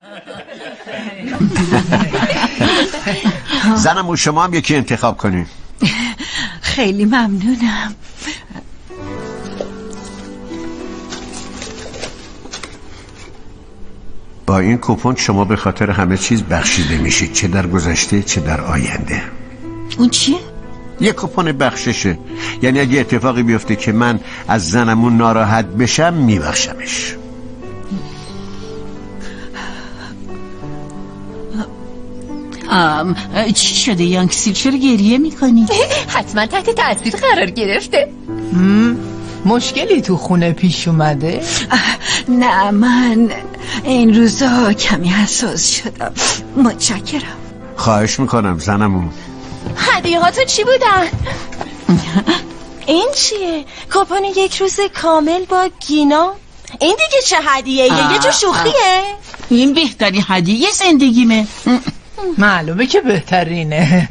زنم و شما هم یکی انتخاب کنین. خیلی ممنونم. با این کوپن شما به خاطر همه چیز بخشیده میشید، چه در گذشته چه در آینده. اون چیه؟ یه کوپن بخششه، یعنی اگه اتفاقی بیفته که من از زنمون ناراحت بشم میبخشمش. چی شده یانکسیل؟ چرا گریه میکنی؟ حتما تحت تاثیر قرار گرفته. مشکلی تو خونه پیش اومده؟ نه، من این روزا کمی حساس شدم. متشکرم. خواهش میکنم زنمون. هدیهاتون چی بودن؟ این چیه؟ کوپن 1 روز کامل با گینا؟ این دیگه چه هدیه یه جو شوخیه؟ این بهترین هدیه زندگیمه. معلومه که بهترینه.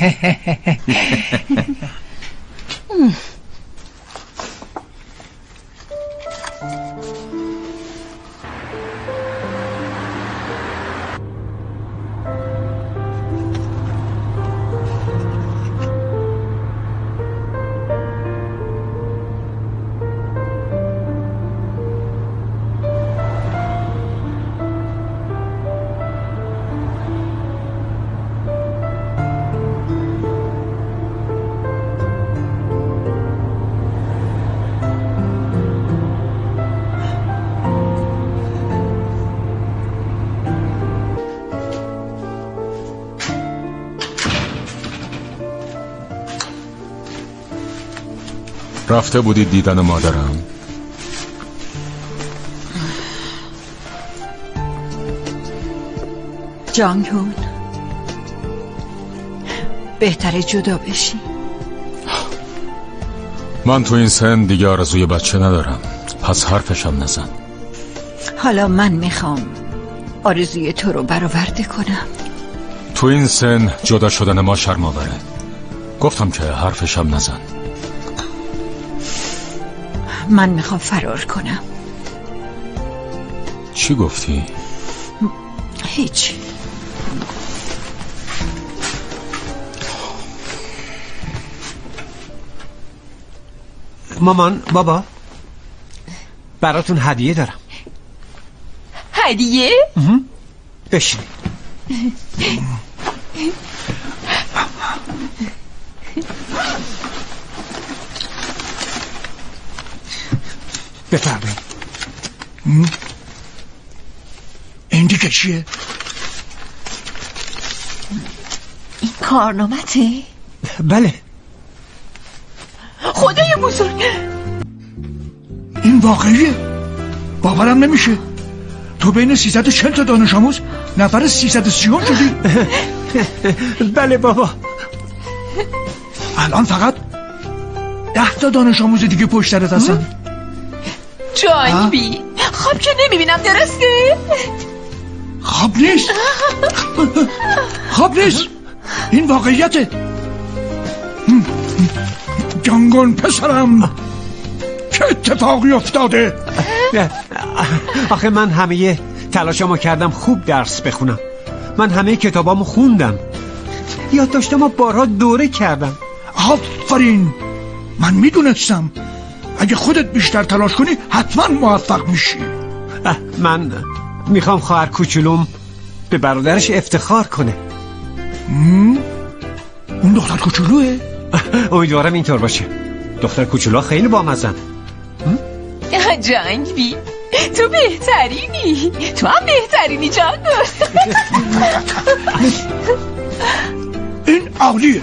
رفته بودید دیدن مادرم؟ جانگ هون، بهتره جدا بشی. من تو این سن دیگه آرزوی بچه ندارم، پس حرفشم نزن. حالا من میخوام آرزوی تو رو برآورده کنم. تو این سن جدا شدن ما شرم آوره. گفتم که حرفشم نزن. من میخوام فرار کنم. چی گفتی؟ هیچ. مامان، بابا، براتون هدیه دارم. هدیه؟ بشینید. بفرمایید. این دیگه چیه؟ این کارنامته؟ بله. خدای بزرگ، این واقعیه؟ باورم نمیشه. تو بین 340 تا دانش آموز نفر 330 شدی؟ بله بابا. الان فقط 10 تا دانش آموز دیگه پشت سرت هستن. جانبی خواب که نمیبینم، درسته؟ خواب نیست. خواب نیست، این واقعیته. جانگون پسرم، چه اتفاقی افتاده؟ آخه من همه تلاشمو کردم خوب درس بخونم. من همه کتابامو خوندم، یادداشتمو بارها دوره کردم. آفرین، من میدونستم اگه خودت بیشتر تلاش کنی حتما موفق میشی. من میخوام خواهر کوچولوم به برادرش افتخار کنه. اون دختر کوچولوه؟ امیدوارم اینطور باشه. دختر کوچولو خیلی بامزن. جانگبی تو بهترینی، تو هم بهترینی جانگو. این عالیه.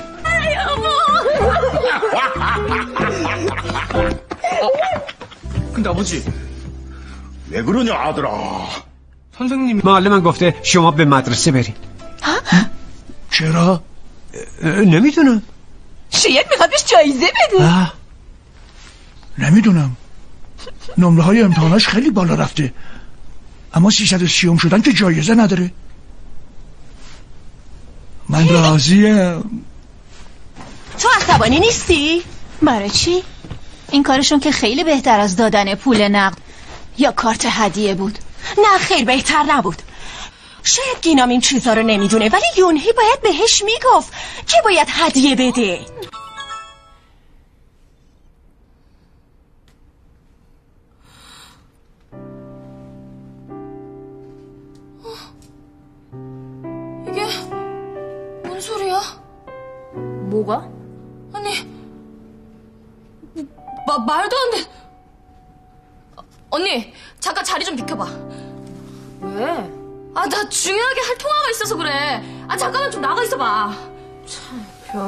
근데 아버지 왜 그러냐 아들아. 선생님 معلمم گفته شما به مدرسه برین. چرا؟ نمیدونم. شاید میخواد بهش جایزه بده. نمیدونم، نمره های امتحاناش خیلی بالا رفته، اما 330 شدن که جایزه نداره. من راضیم. تو عصبانی نیستی؟ برای چی؟ این کارشون که خیلی بهتر از دادن پول نقد یا کارت هدیه بود. نه خیر، بهتر نبود. شاید گینام این چیزا رو نمیدونه ولی یونهی باید بهش میگفت که باید هدیه بده. 이게 뭔 소리야? 뭐가? 아니 말도 안 돼. 언니 잠깐 자리 좀 비켜봐. 왜? 아, 나 중요하게 할 통화가 있어서 그래. 아, 잠깐만 좀 나가 있어봐. 참, 별.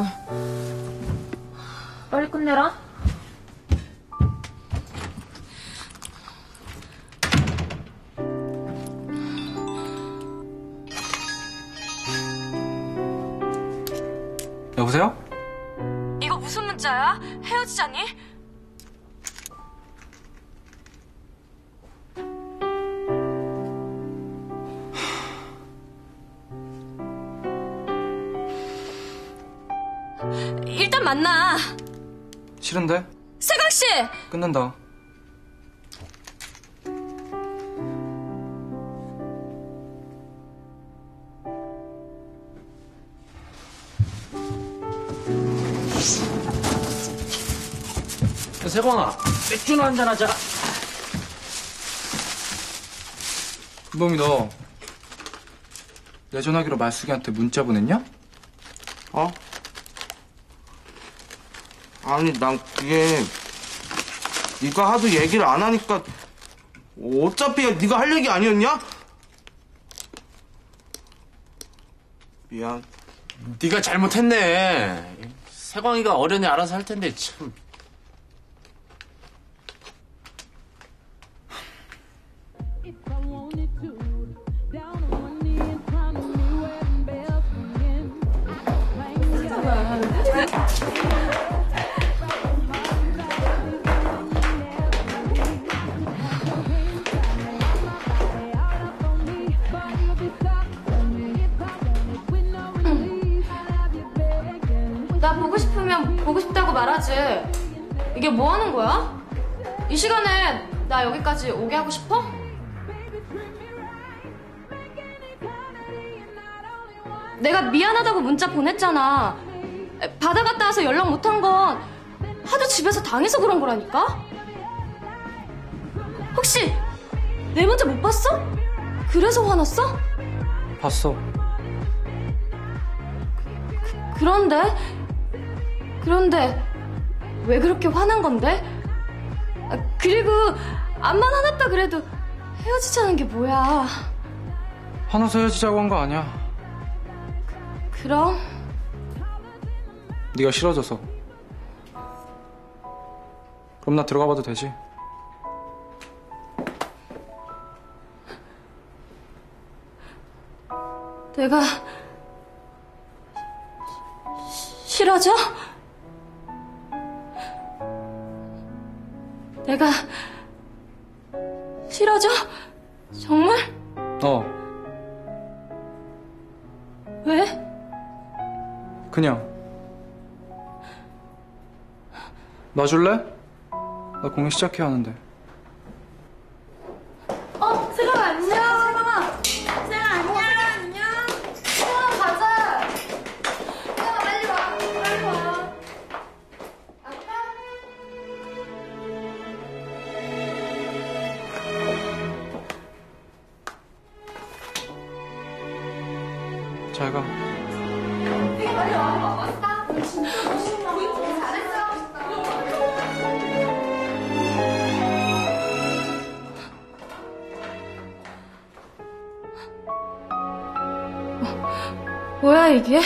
빨리 끝내라. 여보세요? 이거 무슨 문자야? 헤어지자니? 일단 만나. 싫은데? 세강씨! 끊는다. 세광아, 맥주나 한잔 하자. 놈이 너 내 전화기로 말숙이한테 문자 보냈냐? 어? 아니 난 그게 네가 하도 얘기를 안 하니까 어차피 네가 할 얘기 아니었냐? 미안. 네가 잘못했네. 세광이가 어련히 알아서 할 텐데 참. 나 보고 싶으면 보고 싶다고 말하지. 이게 뭐 하는 거야? 이 시간에 나 여기까지 오게 하고 싶어? 내가 미안하다고 문자 보냈잖아. 바다 갔다 와서 연락 못한 건 하도 집에서 당해서 그런 거라니까? 혹시 내 문자 못 봤어? 그래서 화났어? 봤어. 그런데 왜 그렇게 화난 건데? 그리고 암만 화났다 그래도 헤어지자는 게 뭐야? 화나서 헤어지자고 한 거 아니야. 그럼? 네가 싫어져서. 그럼 나 들어가 봐도 되지? 내가 싫어져? 내가 싫어져? 정말? 왜? 그냥. 놔줄래? 나 공연 시작해야 하는데. 세강아 안녕. 세강아 안녕. 세강아 가자. 세강아 빨리 와. 잘 가. 빨리 와. 왔다. 진짜 멋있다. 잘했어. 뭐야 이게?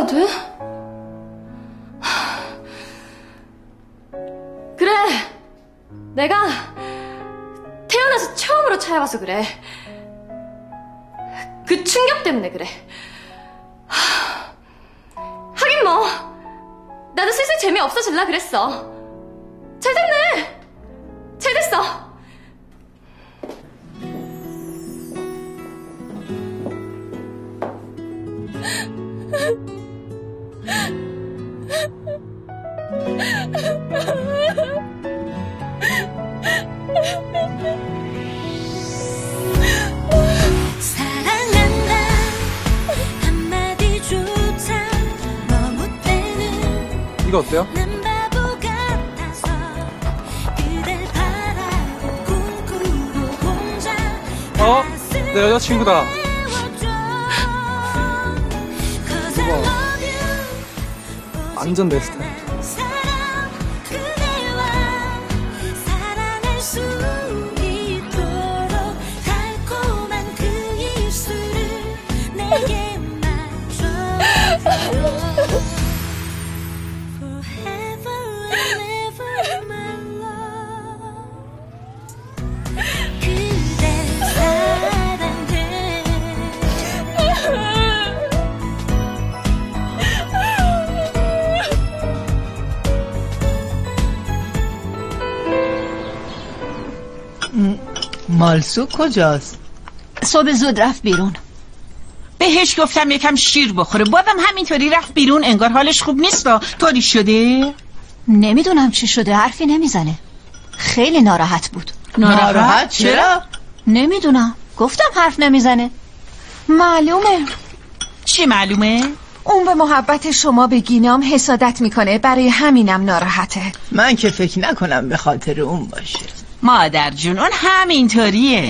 돼? 그래, 내가 태어나서 처음으로 차여봐서 그래. 그 충격 때문에 그래. 하긴 뭐 나도 슬슬 재미없어질라 그랬어. 잘 됐네. 잘 됐어. 이거 어때요? 내 여자친구다. 이거 완전 내 스타일. مالسو کجاست؟ صبح زود رفت بیرون. بهش گفتم یکم شیر بخوره، بازم همینطوری رفت بیرون. انگار حالش خوب نیست. طوری شده؟ نمیدونم چی شده، حرفی نمیزنه. خیلی ناراحت بود. ناراحت؟ چرا؟ نمیدونم، گفتم حرف نمیزنه. معلومه. چی معلومه؟ اون به محبت شما به گینام حسادت میکنه، برای همینم ناراحته. من که فکر نکنم به خاطر اون باشه. مادر جون اون همینطوریه.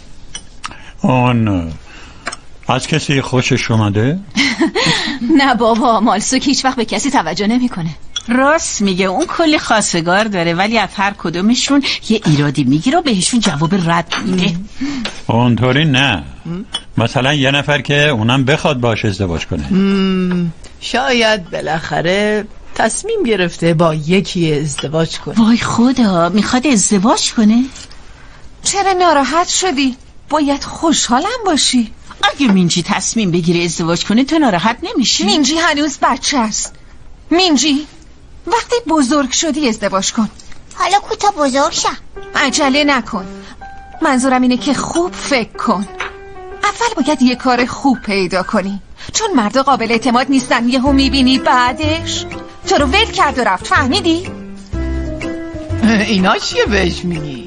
اون از کسی خوشش اومده؟ نه بابا، مالسوک هیچ وقت به کسی توجه نمیکنه. راست میگه، اون کلی خواستگار داره ولی از هر کدومشون یه ایرادی میگیره و بهشون جواب رد میده. اونطوری نه. مثلا یه نفر که اونم بخواد باش ازدواج کنه. شاید بالاخره تصمیم گرفته با یکی ازدواج کنه. وای خدا، میخواد ازدواج کنه؟ چرا ناراحت شدی؟ باید خوشحالم باشی. اگه مینجی تصمیم بگیره ازدواج کنه تو ناراحت نمیشی؟ مینجی هنوز بچه است. مینجی وقتی بزرگ شدی ازدواج کن. حالا کوتا بزرگ شم. عجله نکن، منظورم اینه که خوب فکر کن. اول باید یه کار خوب پیدا کنی، چون مرد قابل اعتماد نیستن. یهو میبینی بعدش تو رو ول کرد و رفت. فهمیدی؟ اینا چیه بهش میگی؟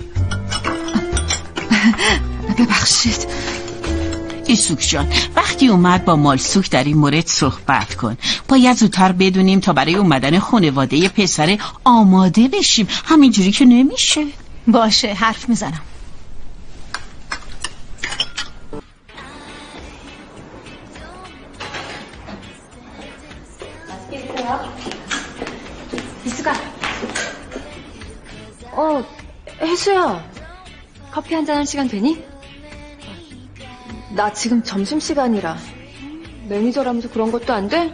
ببخشید. ایسوک جان، وقتی اومد با مالسوک در این مورد صحبت کن. باید زودتر بدونیم تا برای اومدن خانواده پسر آماده بشیم. همینجوری که نمیشه. باشه، حرف میزنم. 혜수야, 커피 한잔 할 시간 되니? 나 지금 점심시간이라 매니저라면서 그런 것도 안 돼?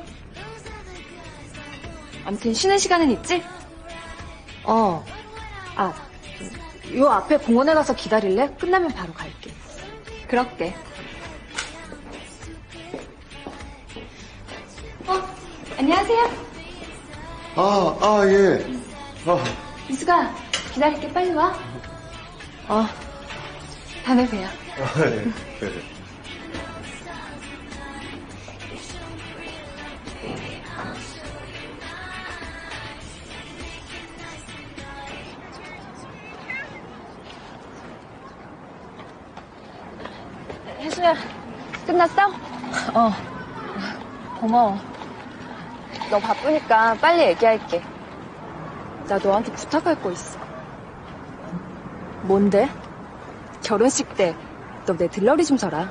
아무튼 쉬는 시간은 있지? 요 앞에 공원에 가서 기다릴래? 끝나면 바로 갈게. 그럴게. 안녕하세요. 예. 이수가, 기다릴게. 빨리 와. 다음에 봬요. 네. 혜수야, 끝났어? 고마워. 너 바쁘니까 빨리 얘기할게. 나 너한테 부탁할 거 있어. 뭔데? 결혼식 때 너 내 들러리 좀 서라.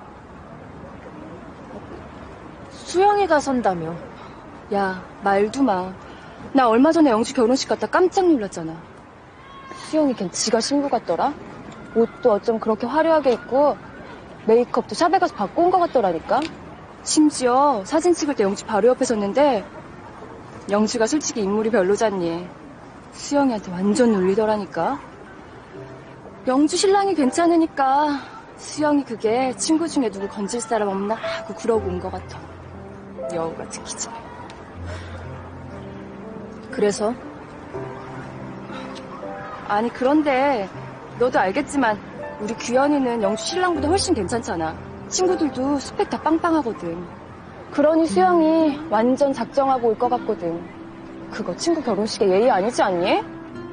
수영이가 선다며. 야, 말도 마. 나 얼마 전에 영주 결혼식 갔다 깜짝 놀랐잖아. 수영이 걘 지가 신부 같더라. 옷도 어쩜 그렇게 화려하게 입고 메이크업도 샵에 가서 받고 온 것 같더라니까. 심지어 사진 찍을 때 영주 바로 옆에 섰는데 영주가 솔직히 인물이 별로잖니. 수영이한테 완전 놀리더라니까. 영주 신랑이 괜찮으니까 수영이 그게 친구 중에 누구 건질 사람 없나 하고 그러고 온 것 같아. 여우가 듣기 전에. 그래서? 아니 그런데 너도 알겠지만 우리 규현이는 영주 신랑보다 훨씬 괜찮잖아. 친구들도 스펙 다 빵빵하거든. 그러니 수영이 완전 작정하고 올 것 같거든. 그거 친구 결혼식에 예의 아니지 않니?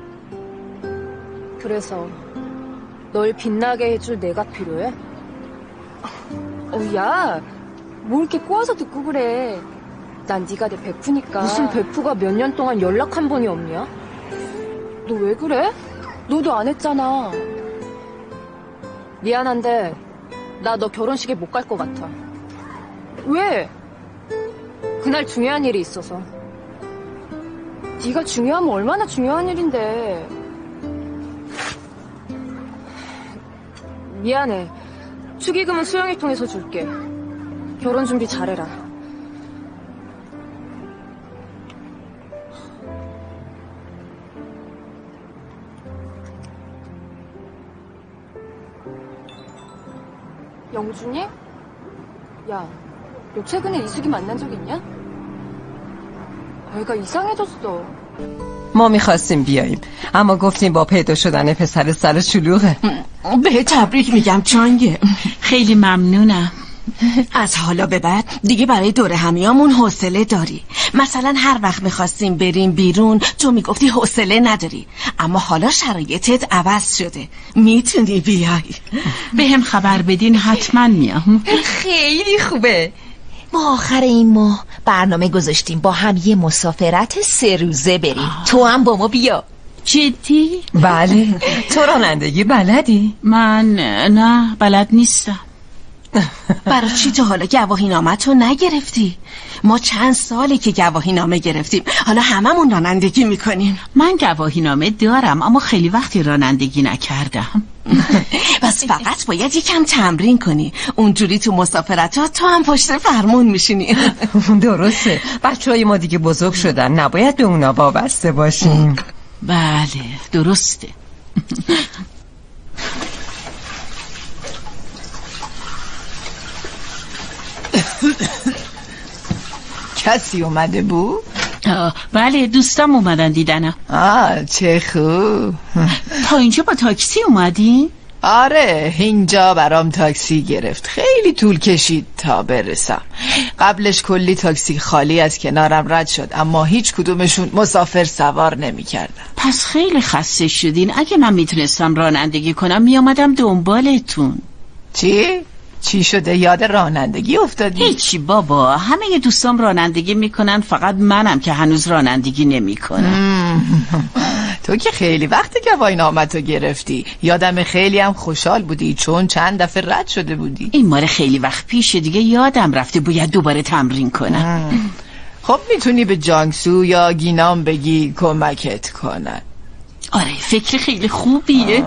그래서 널 빛나게 해줄 내가 필요해? 야, 뭐 이렇게 꼬아서 듣고 그래. 난 네가 내 베프니까. 무슨 베프가 몇 년 동안 연락 한 번이 없냐? 너 왜 그래? 너도 안 했잖아. 미안한데 나 너 결혼식에 못 갈 것 같아. 왜? 그날 중요한 일이 있어서. 네가 중요하면 얼마나 중요한 일인데. 미안해. 축의금은 수영이 통해서 줄게. 결혼 준비 잘해라. 영준이? 야, 너 최근에 이숙이 만난 적 있냐? 애가 이상해졌어. ما میخواستیم بیاییم اما گفتیم با پیدا شدن پسر سر شلوغه. به تبریک میگم چانگه. خیلی ممنونم. از حالا به بعد دیگه برای دور همیامون حوصله داری. مثلا هر وقت میخواستیم بریم بیرون تو میگفتی حوصله نداری، اما حالا شرایطت عوض شده، میتونی بیای. به هم خبر بدین حتما میام. خیلی خوبه. ما آخر این ماه برنامه گذاشتیم با هم یه مسافرت 3 روزه بریم. تو هم با ما بیا. جدی؟ بله. تو رانندگی بلدی؟ من نه بلد نیستم. برای چی تو حالا گواهی نامه تو نگرفتی؟ ما چند ساله که گواهی نامه گرفتیم، حالا هممون رانندگی میکنیم. من گواهی نامه دارم اما خیلی وقتی رانندگی نکردم. بس فقط باید یکم تمرین کنی، اونجوری تو مسافرتات تو هم پشت فرمون میشینی. درسته، بچه‌های ما دیگه بزرگ شدن، نباید به اونا وابسته باشیم. بله درسته. کسی اومده بود؟ بله دوستم اومدن دیدنم. چه خوب. تا اینجا با تاکسی اومدی؟ آره اینجا برام تاکسی گرفت، خیلی طول کشید تا برسم. قبلش کلی تاکسی خالی از کنارم رد شد اما هیچ کدومشون مسافر سوار نمی کردن. پس خیلی خسته شدین. اگه من میتونستم رانندگی کنم میامدم دنبالتون. چی شده یاد رانندگی افتادی؟ هیچی بابا، همه دوستام رانندگی میکنن، فقط منم که هنوز رانندگی نمیکنم. تو که خیلی وقت گواهی نامه‌تو گرفتی، یادم خیلی هم خوشحال بودی چون چند دفعه رد شده بودی. این ماره خیلی وقت پیشه دیگه، یادم رفته، باید دوباره تمرین کنم. خب میتونی به جانگسو یا گینام بگی کمکت کنن. آره فکر خیلی خوبیه.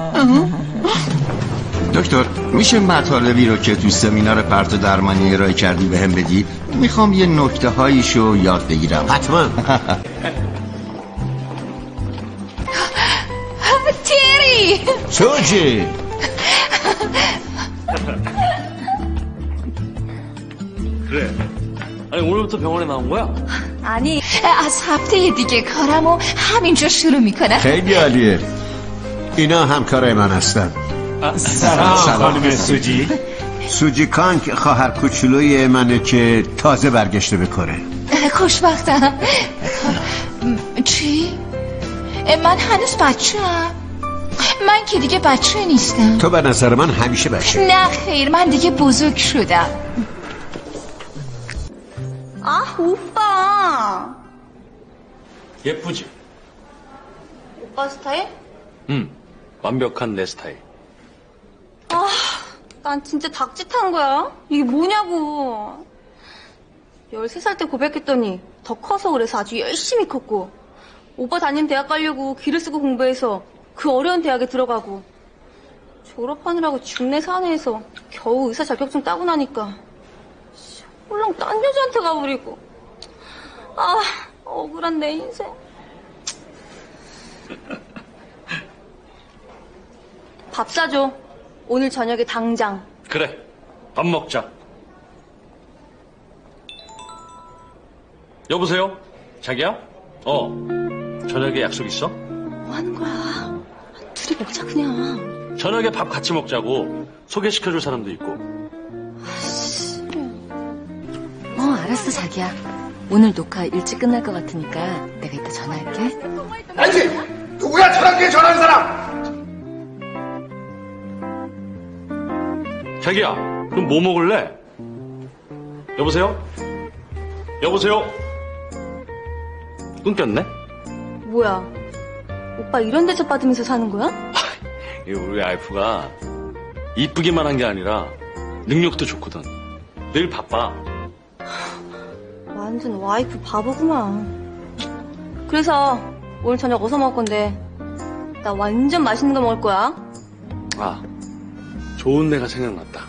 دکتر میشه مطالبی رو که تو سمینار پرتو درمانی ارائه کردی به هم بدی؟ میخوام یه نکته هاییشو یاد بگیرم. حتما. تری سوجی 그래. 아니 오늘부터 병원에 나온 거야? 아니 از هفته دیگه کارمو همینجا شروع میکنم. خیلی عالیه. اینا همکارای من هستن. سلام خانم سوجی. سوجی کانک خواهر کوچولوی منه که تازه برگشته به کره. خوشبختم. چی؟ من هنوز بچه‌ام. من که دیگه بچه نیستم. تو به نظر من همیشه بچه. نه خیر، من دیگه بزرگ شدم. 오빠. 예쁘지? 오빠 스타일? 완벽한 내 스타일. 난 진짜 닭짓한 거야. 이게 뭐냐고. 13살 때 고백했더니 더 커서 그래서 아주 열심히 컸고, 오빠 다니는 대학 가려고 기를 쓰고 공부해서 그 어려운 대학에 들어가고, 졸업하느라고 중내 사내에서 겨우 의사 자격증 따고 나니까 홀랑 딴 여자한테 가버리고. 아, 억울한 내 인생. 밥 사줘. 오늘 저녁에 당장. 그래, 밥 먹자. 여보세요? 자기야? 저녁에 약속 있어? 뭐 하는 거야? 둘이 먹자 그냥. 저녁에 밥 같이 먹자고. 소개시켜줄 사람도 있고. 알았어 자기야. 오늘 녹화 일찍 끝날 것 같으니까 내가 이따 전화할게. 알지? 누구야 저녁에 전화하는 사람? 자기야, 그럼 뭐 먹을래? 여보세요? 여보세요? 끊겼네? 뭐야? 오빠 이런 대접 받으면서 사는 거야? 우리 와이프가 이쁘기만 한 게 아니라 능력도 좋거든. 늘 바빠. 완전 와이프 바보구만. 그래서 오늘 저녁 어디서 먹을 건데? 나 완전 맛있는 거 먹을 거야. 아, 좋은 데가 생각났다.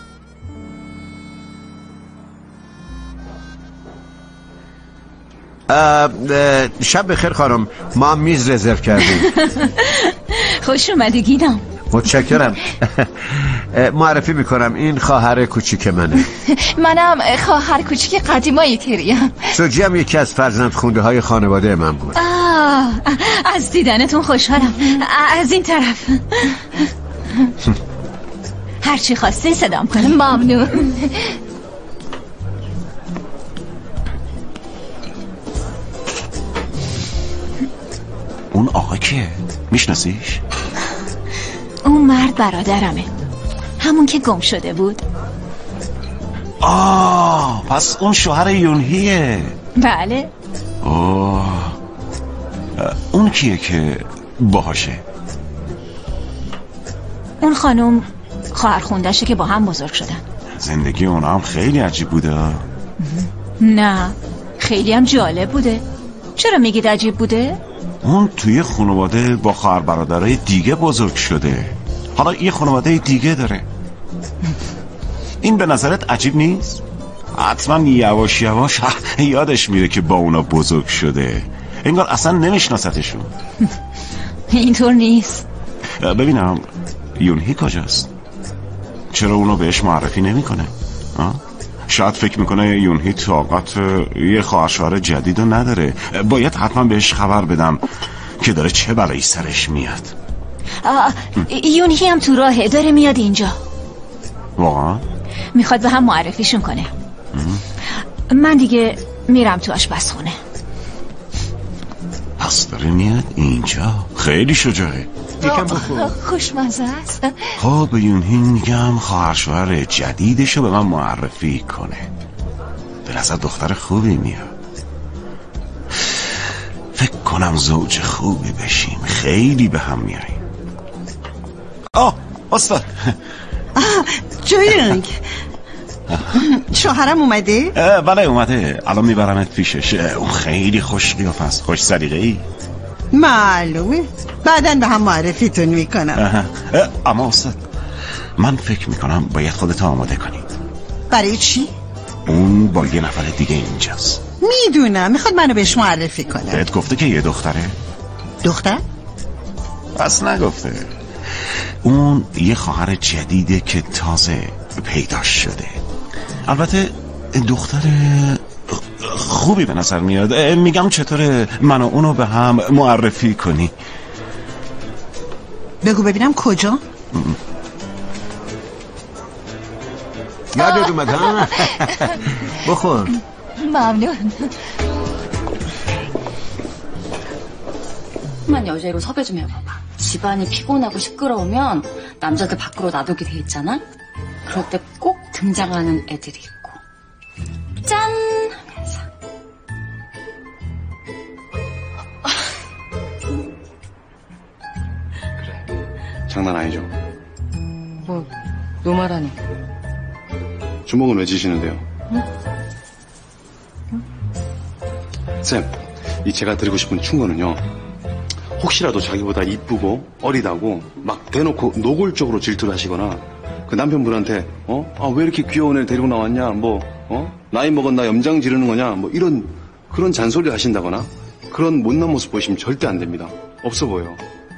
شب بخیر خانم. ما میز رزرو کردیم. خوش اومدی گینا. متشکرم. معرفی میکنم این خواهر کوچیک منه. منم خواهر کوچیک قدیمای تریم. سوجی هم یکی از فرزند خونده های خانواده من بود. از دیدنتون خوشحالم. از این طرف. هرچی خواسته صدام کنم. ممنون. اون آقا کیه؟ میشناسیش؟ اون مرد برادرمه. همون که گم شده بود. پس اون شوهر یونهیه. بله. اون کیه که باهاشه؟ اون خانم خواهر خوندشه که با هم بزرگ شدن. زندگی اونا هم خیلی عجیب بوده. نه، خیلی هم جالب بوده. چرا میگید عجیب بوده؟ اون توی خانواده با خواهر برادرای دیگه بزرگ شده. حالا یه خانواده دیگه داره. این به نظرت عجیب نیست؟ حتما یواش یواش یادش میره که با اونا بزرگ شده. انگار اصلا نمیشناستشون. اینطور نیست. ببینم یونهی کجاست؟ چرا اونو بهش معرفی نمیکنه؟ شاید فکر میکنه یونهی طاقت یه خواهر شوهر جدید رو نداره. باید حتما بهش خبر بدم که داره چه بلایی سرش میاد. یونهی هم تو راهه، داره میاد اینجا. واقعا؟ میخواد به هم معرفیشون کنه. من دیگه میرم تو آشپزخونه. پس داره میاد اینجا. خیلی شجاعه. یکم بخور. خوشمزه است. خب به یونهی میگم خواهر شوهر جدیدشو به من معرفی کنه. به نظر دختر خوبی میاد. فکر کنم زوج خوبی بشیم. خیلی به هم میاریم. استاد. جوینگ شوهرم اومده؟ بله اومده. الان میبرمت پیشش. اون خیلی خوش قیافه است. خوش سلیقه‌ای. معلومه. بعدن به هم معرفیتون میکنم. اما استاد من فکر میکنم باید خودت آماده کنی. برای چی؟ اون با یه نفر دیگه اینجاست. میدونم. میخواد منو بهش معرفی کنه. بهت گفته که یه دختره؟ دختر؟ بس نگفته. اون یه خواهر جدیده که تازه پیدا شده. البته دختر خوبی به نظر میاد. میگم چطوره منو اونو به هم معرفی کنی؟ بگو ببینم کجا؟ یادت اومد ها؟ بخور. ممنون. 만 여자애로 섭외 좀 해봐봐. 집안이 피곤하고 시끄러우면 남자들 밖으로 놔두게 돼 있잖아? 그럴 때 꼭 등장하는 애들이 있고 짠! 하면서 그래, 장난 아니죠? 뭐 노말하니? 주먹은 왜 지시는데요? 쌤, 이 제가 드리고 싶은 충고는요, 혹시라도 자기보다 이쁘고 어리다고 막 대놓고 노골적으로 질투를 하시거나 그 남편분한테 왜 이렇게 귀여운 애를 데리고 나왔냐 뭐 나이 먹은 나 염장 지르는 거냐? 뭐 이런 그런 잔소리 하신다거나 그런 못난 모습 보시면 절대 안 됩니다. 없어 보여.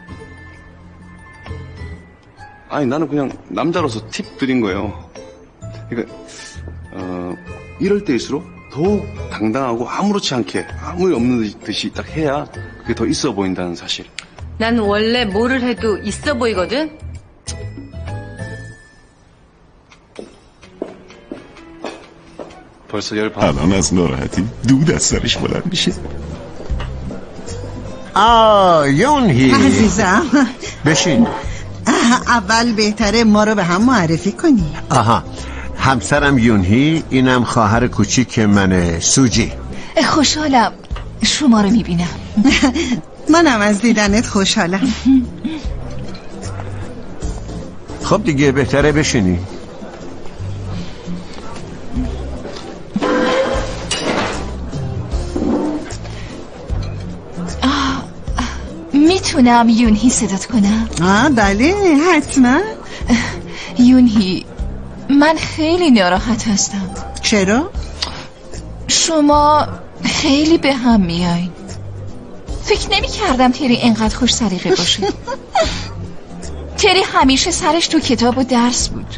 아니 나는 그냥 남자로서 팁 드린 거예요. 그러니까 이럴 때일수록 더욱 당당하고 아무렇지 않게 아무 일 없는 듯이 딱 해야 그게 더 있어 보인다는 사실. 난 원래 뭐를 해도 있어 보이거든. 벌써 18. الان از ناراحتی دود از سرش بلند میشه. یونهی عزیزم بشین. اول بهتره ما رو به هم معرفی کنی. آها، همسرم یونهی، اینم خواهر کوچیک منه، سوجی. خوشحالم شما رو میبینم. منم از دیدنت خوشحالم. خب دیگه بهتره بشینی. میتونم یونهی صدات کنم؟ بله حتما. یونهی من خیلی ناراحت هستم. چرا؟ شما خیلی به هم میاین. فکر نمی کردم تری اینقدر خوش سلیقه باشه. تری همیشه سرش تو کتاب و درس بود.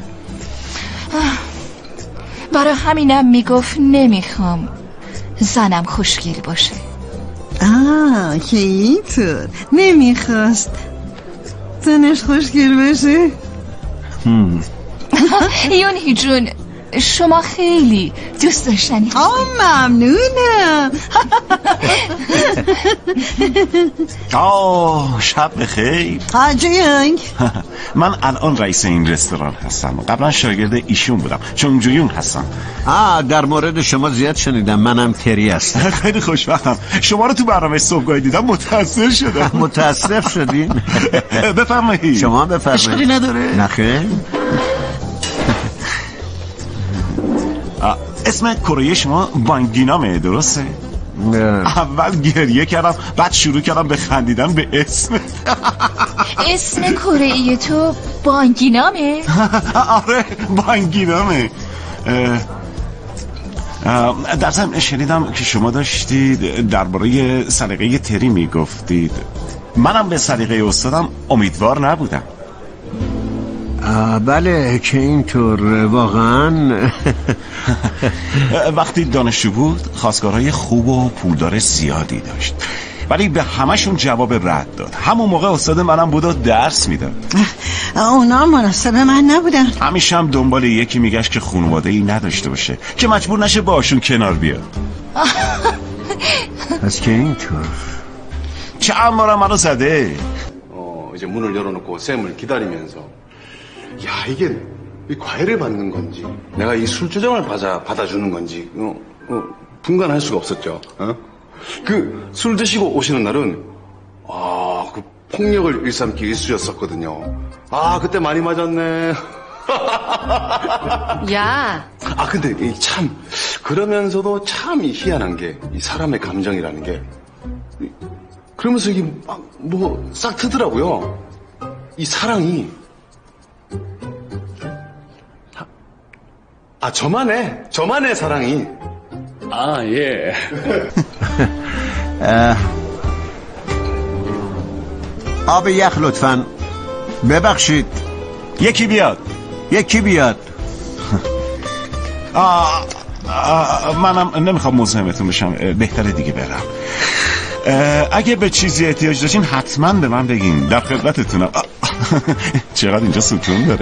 برای همینم میگفت نمیخوام زنم خوشگل باشه. که اینطور نمیخواست زنش خوشگل باشه. یونهی جون شما خیلی دوست داشتنی. ممنونم. شب بخیر. جویونگ. من الان رئیس این رستوران هستم. قبلا شاگرد ایشون بودم. چون جویونگ هستم. در مورد شما زیاد شنیدم. منم تری هستم. خیلی خوشبختم. شما رو تو برنامه صبحگاهی دیدم، متأثر شدم. متأسف شدین؟ بفرمایید. شما بفرمایید. اشکالی نداره. نخیر. اسم کره شما بانگینامه، درسته؟ اول گریه کردم، بعد شروع کردم به خندیدن به اسم. اسم کره تو بانگینامه؟ آره بانگینامه. در ضمن شنیدم که شما داشتید درباره سلیقه تری میگفتید. منم به سلیقه استادم امیدوار نبودم. بله که اینطور واقعا. وقتی دانشجو بود خواستگارهای خوب و پولدار زیادی داشت، ولی به همشون جواب رد داد. همون موقع استاد منم بود و درس میداد. اونا مناسب من نبودن. همیشه هم دنبال یکی میگشت که خانواده‌ای نداشته باشه که مجبور نشه باشون کنار بیاد. پس که اینطور چند بارم منو زده. 이제 문을 열어놓고 쌤을 기다리면서 야 이게 과외를 받는 건지 내가 이 술주정을 받아주는 건지 분간할 수가 없었죠. 그 술 드시고 오시는 날은 그 폭력을 일삼기 일쑤였었거든요. 그때 많이 맞았네. 야. 근데 참 그러면서도 참 희한한 게 이 사람의 감정이라는 게 그러면서 이게 막 뭐 싹 트더라고요. 이 사랑이 저만의 사랑이. 예. آب یخ لطفاً. ببخشید. یکی بیاد. منم نمیخوام مزاحمتون بشم، بهتره دیگه برم. اگه به چیزی احتیاج داشتین حتما به من بگین، در خدمتتونم. چقدر اینجا ستون داره.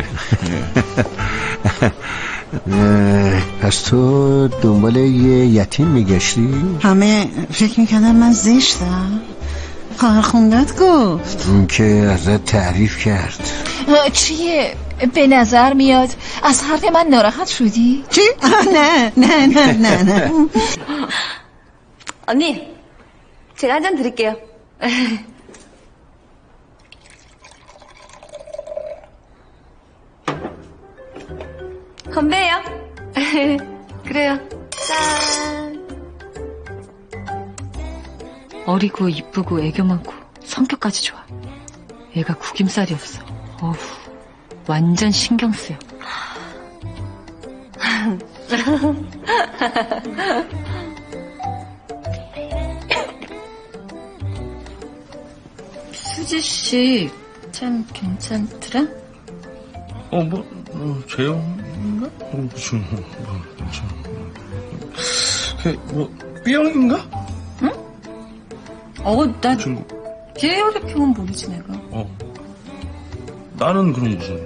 پس تو دنبال یه یتیم میگشتی؟ همه فکر میکردن من زشتم. خواهرخوندت گفت. اون که ازت تعریف کرد. چیه؟ به نظر میاد از حرف من ناراحت شدی؟ چی؟ نه. 언니, 제가 한 잔 드릴게요. 건배해요. 그래요. 짠. 어리고 이쁘고 애교 많고 성격까지 좋아. 애가 구김살이 없어. 어후, 완전 신경 쓰여. 수지 씨 참 괜찮더라? 재영인가? B형인가? 응? 나 걔 혈액형은 모르지 내가. 나는 그럼 무슨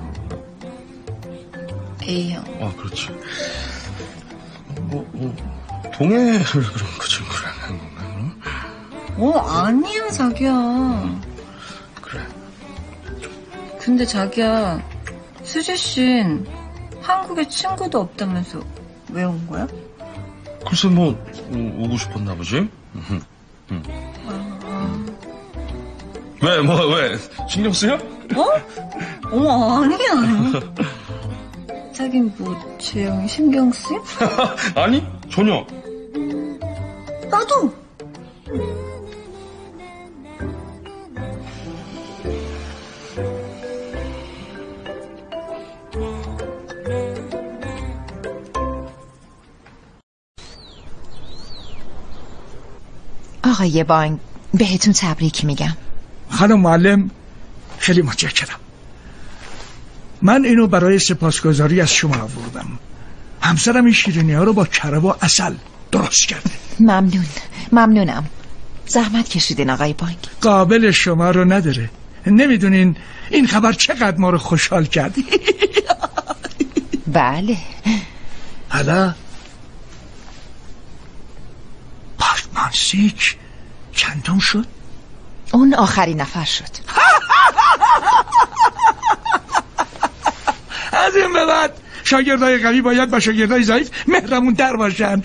A형. 그렇지. 동해를 그럼 그 친구랑 한 건가? 아니야 자기야. 그래. 근데 자기야, 수지 씨는 한국에 친구도 없다면서 왜 온 거야? 글쎄 오고 싶었나 보지? 왜? 신경 쓰여? 아니야. 자긴 재영이 신경 쓰여? 아니, 전혀. 나도. آقای بانگ بهتون تبریک میگم. خانم معلم خیلی متشکرم. من اینو برای سپاسگزاری از شما آوردم. همسرم این شیرینی ها رو با کره و عسل درست کرده. ممنونم. زحمت کشیدین آقای بانگ. قابل شما رو نداره. نمیدونین این خبر چقدر ما رو خوشحال کردی. بله. حالا پارتمانسیک چندم شد؟ اون آخرین نفر شد. از این به بعد شاگردای قوی باید با شاگردای ضعیف مهرمون در باشن.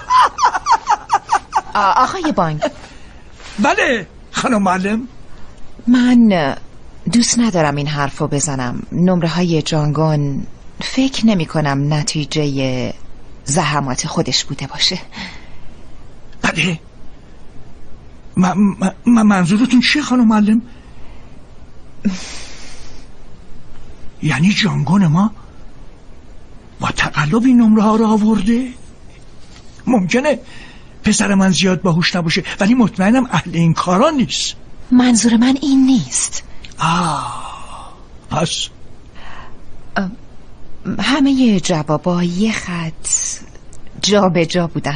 آقای بانگ. بله خانم معلم. من دوست ندارم این حرفو بزنم. نمره های جانگون فکر نمی کنم نتیجه زحمات خودش بوده باشه. بله. منظورتون چیه خانم معلم؟ یعنی جانگون ما با تقلب این نمره ها رو آورده؟ ممکنه پسر من زیاد باهوش نباشه ولی مطمئنم اهل این کارا نیست. منظور من این نیست. پس همه جوابا یه خط جا به جا بودن.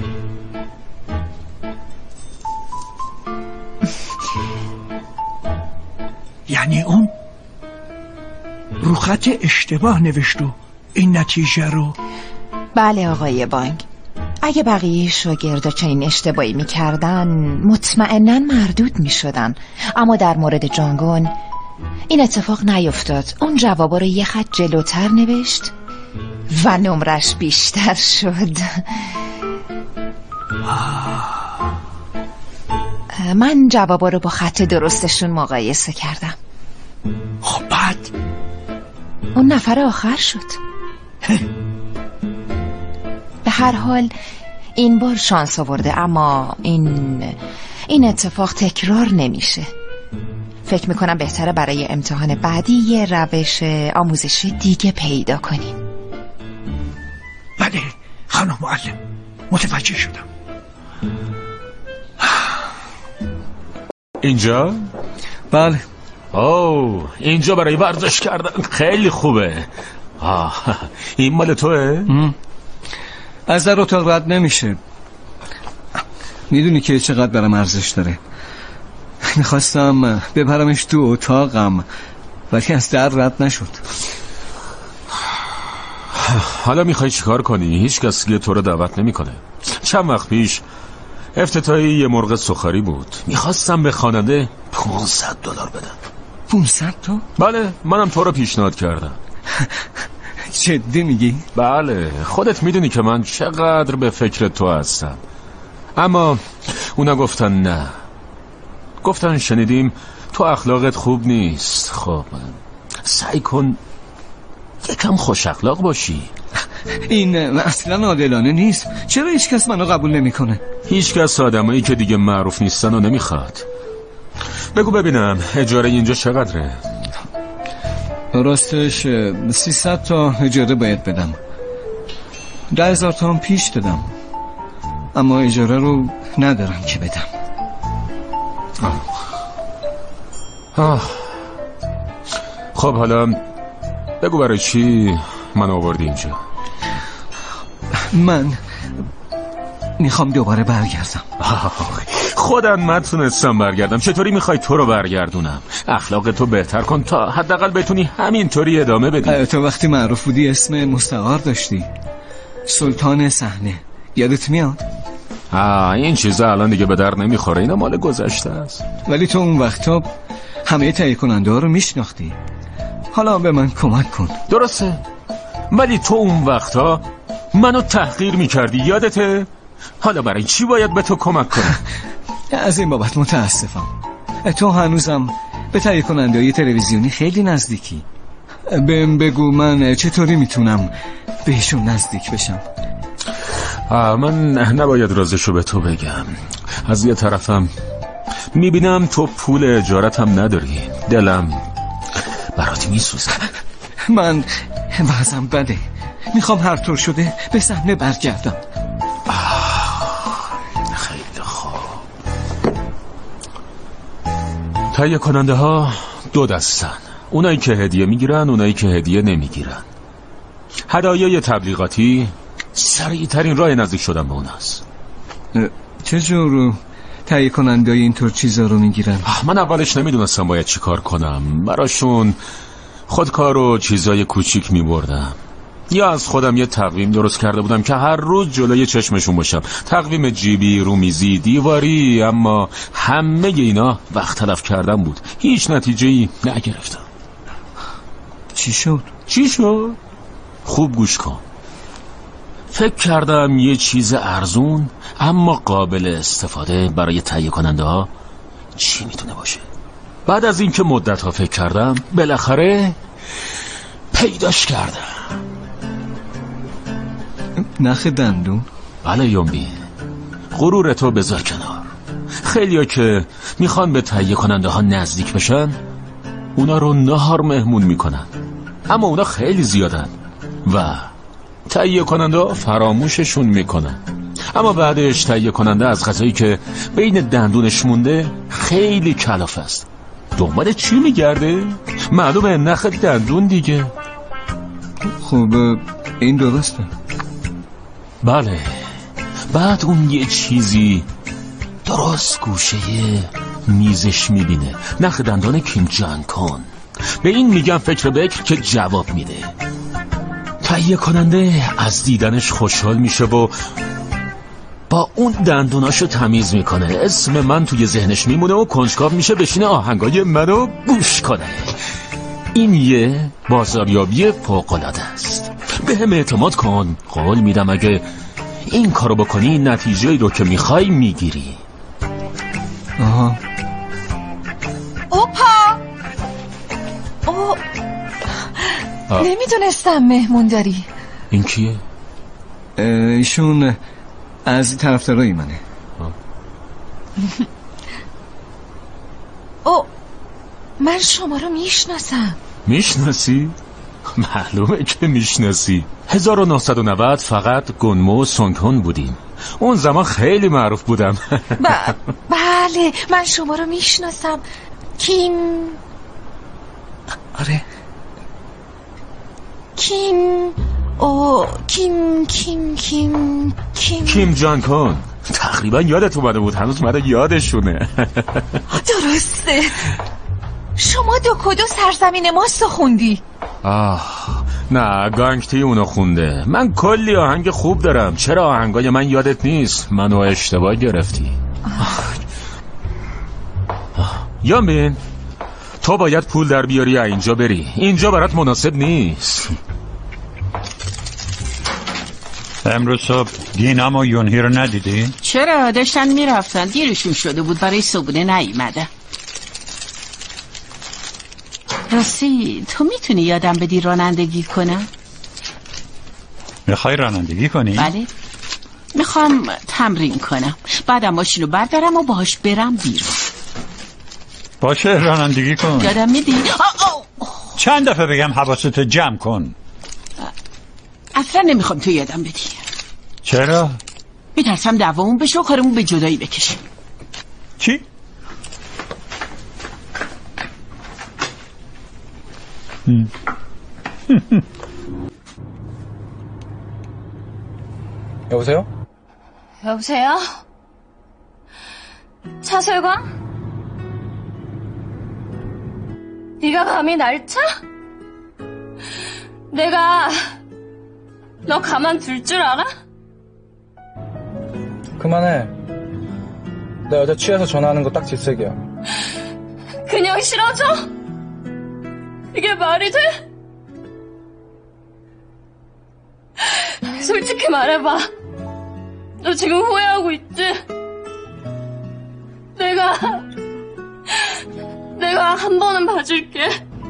یعنی اون رو خط اشتباه نوشت و این نتیجه رو؟ بله آقای بانگ. اگه بقیه شاگردا چنین اشتباهی میکردن مطمئناً مردود میشدن، اما در مورد جانگون این اتفاق نیفتاد. اون جوابا رو یه خط جلوتر نوشت و نمرش بیشتر شد. من جوابا رو با خط درستشون مقایسه کردم. خب بعد اون نفر آخر شد. به هر حال این بار شانس آورده، اما این اتفاق تکرار نمیشه. فکر میکنم بهتره برای امتحان بعدی یه روش آموزشی دیگه پیدا کنیم. بله خانم معلم، متوجه شدم. اینجا؟ بله. اینجا برای ورزش کردن خیلی خوبه. این مال توه؟ از در اتاق رد نمیشه. میدونی که چقدر برام ارزش داره. میخواستم ببرمش تو اتاقم ولی از در رد نشد. حالا میخوای چیکار کنی؟ هیچ کس دیگه تو رو دعوت نمیکنه. چند وقت پیش افتتاحیه یه مرغ سخاری بود. میخواستم به خواننده $500 بدم. 500 تا؟ بله، منم تو رو پیشنهاد کردم. جدی میگی؟ بله، خودت میدونی که من چقدر به فکر تو هستم. اما اونا گفتن نه. گفتن شنیدیم تو اخلاقت خوب نیست. خب سعی کن یکم خوش اخلاق باشی. این اصلا عادلانه نیست. چرا هیچ کس منو قبول نمیکنه؟ هیچ کس آدمایی که دیگه معروف نیستن و نمیخواد. بگو ببینم اجاره اینجا چقدره؟ راستش 300 تا اجاره باید بدم. 10,000 تومان پیش دادم، اما اجاره رو ندارم که بدم. خب حالا بگو برای چی من آوردی اینجا؟ من میخوام دوباره برگردم. خودم نتونستم برگردم، چطوری میخوای تو رو برگردونم؟ اخلاق تو بهتر کن تا حداقل بتونی همینطوری ادامه بدی. تو وقتی معروف بودی اسم مستعار داشتی، سلطان صحنه، یادت میاد؟ این چیزا الان دیگه به در نمیخوره، اینا مال گذشته است. ولی تو اون وقتا همه تهیه کننده ها رو میشناختی. حالا به من کمک کن. درسته، ولی تو اون وقتا منو تحقیر میکردی، یادته؟ حالا برای چی باید به تو کمک کنم؟ از این بابت متاسفم. تو هنوزم به تهیه کننده های تلویزیونی خیلی نزدیکی. بهم بگو من چطوری میتونم بهشون نزدیک بشم. من نباید رازشو به تو بگم. از یه طرفم میبینم تو پول اجارتم نداری، دلم برات میسوزه. من وضعم بده، میخوام هر طور شده به صحنه برگردم. خیلی خوب. تهیه کننده ها دو دستن، اونایی که هدیه میگیرن، اونایی که هدیه نمیگیرن. هدایای تبلیغاتی سریع ترین راه نزدیک شدن به اون است. چجور تهیه کننده اینطور چیزا رو میگیرن؟ من اولش نمیدونستم باید چی کار کنم. براشون خودکار و چیزای کوچیک میبردم، یا از خودم یه تقویم درست کرده بودم که هر روز جلوی چشمشون باشم. تقویم جیبی، رومیزی، دیواری، اما همه اینا وقت تلف کردن بود، هیچ نتیجه‌ای نگرفتم. چی شد؟ خوب گوش کن. فکر کردم یه چیز ارزون اما قابل استفاده برای تهیه کننده ها چی میتونه باشه. بعد از اینکه مدت ها فکر کردم بالاخره پیداش کردم. نخ دندون؟ بله یومبی، غرورتو بذار کنار. خیلیا که میخوان به تهیه کننده ها نزدیک بشن اونا رو نهار مهمون میکنن، اما اونا خیلی زیادن و تهیه کننده فراموششون میکنن. اما بعدش تهیه کننده از غذایی که بین دندونش مونده خیلی کلافه است، دنبال چی میگرده؟ معلومه نخ دندون دیگه. خب این درسته. بله، بعد اون یه چیزی درست گوشه میزش میبینه، نخ دندان کیم جان کون. به این میگم فکر بکر که جواب میده. تهیه کننده از دیدنش خوشحال میشه و با اون دندوناشو تمیز میکنه. اسم من توی ذهنش میمونه و کنجکاو میشه بشینه آهنگای منو گوش کنه. این یه بازاریابی فوق‌العاده است. به هم اعتماد کن، قول میدم اگه این کارو بکنی نتیجه‌ای رو که میخوای میگیری. نمیدونستم مهمون داری. این کیه؟ ایشون از طرفدارای منه. من شما رو میشناسم. میشناسی؟ معلومه که میشناسی. 1990 فقط گونمو و سونگهون بودیم. اون زمان خیلی معروف بودم. بله من شما رو میشناسم. کیم؟ آره کیم جان کون. تقریبا یادت اومده بود، هنوز مده یادشونه. درسته. شما دو کدو سرزمین ماستو خوندی؟ نه، گانگتی اونو خونده. من کلی آهنگ خوب دارم. چرا آهنگای من یادت نیست؟ منو اشتباه گرفتی. یامبین، تو باید پول در بیاری اینجا بری. اینجا برات مناسب نیست. امروز صبح گینام و یونهی رو ندیدی؟ چرا؟ داشتن میرفتن، دیرشون شده بود، برای صبحونه نیومدن. راستی تو میتونی یادم بدی رانندگی کنم؟ میخوای رانندگی کنی؟ بله، میخوام تمرین کنم، بعدم ماشینو بردارم و باهاش برم بیرون. باشه رانندگی کن. یادم میدی؟ چند دفعه بگم حواستو جمع کن. اصلا نمیخوام تو یادم بدی. چرا؟ میترسم دعوامون بشه و کارمون به جدایی بکشه. چی؟ 여보세요? 여보세요? 차설광? 네가 감히 날 차? 내가 너 가만둘 줄 알아? 그만해. 나 여자 취해서 전화하는 거 딱 질색이야. 그냥 싫어져? 이게 말이 돼? 솔직히 말해봐. 너 지금 후회하고 있지? 내가 한 번은 봐줄게.